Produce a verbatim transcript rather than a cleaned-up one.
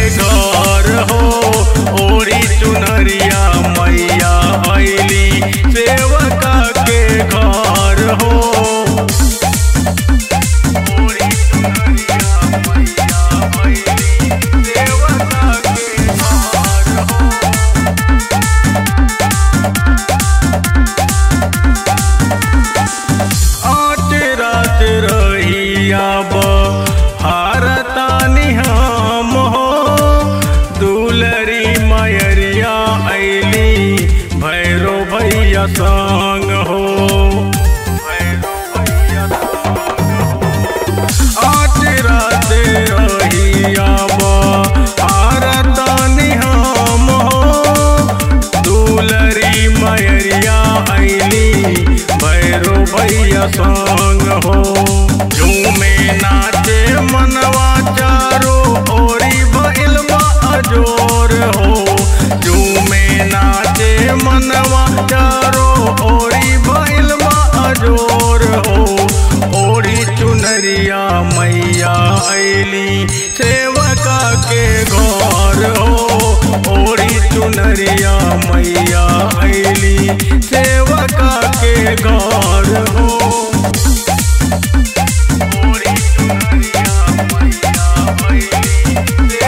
घर हो ओरी चुनरिया मैया अइली सेवका के घर हो। ओरी चुनरिया मैया अइली सेवका के घर हो। आठ रात रहिया बहारतानी हम हो दुलरी मयरिया अइली भैरो भैया संग हो। भैरो भैया संग हो। आठ रात रहिया बहारतानी हम हो दुलरी मयरिया अइली भैरो भैया संग हो। झूमे नाचे मनवा चारो ओरी भइल बा अजोर हो। झूमे नाचे मनवा चारो ओरी भइल बा अजोर हो। ओरी चुनरिया मैया अइली सेवका के घर हो। ओरी चुनरिया मैया अइली सेवका के घर हो। ओरी चुनरिया मैया अइली